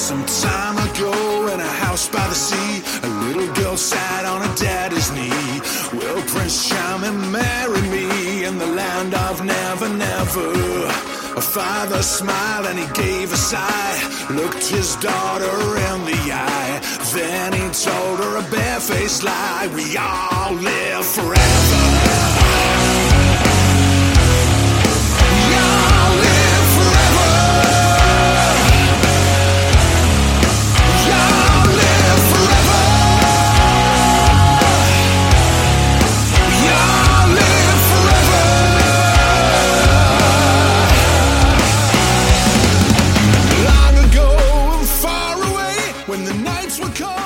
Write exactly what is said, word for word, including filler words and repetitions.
Some time ago in a house by the sea, a little girl sat on her daddy's knee. Will Prince Charming marry me in the land of never, never? A father smiled and he gave a sigh, looked his daughter in the eye. Then he told her a barefaced lie, we all live forever. We all live forever. We all live forever. We all live forever. Long ago and far away, when the nights were cold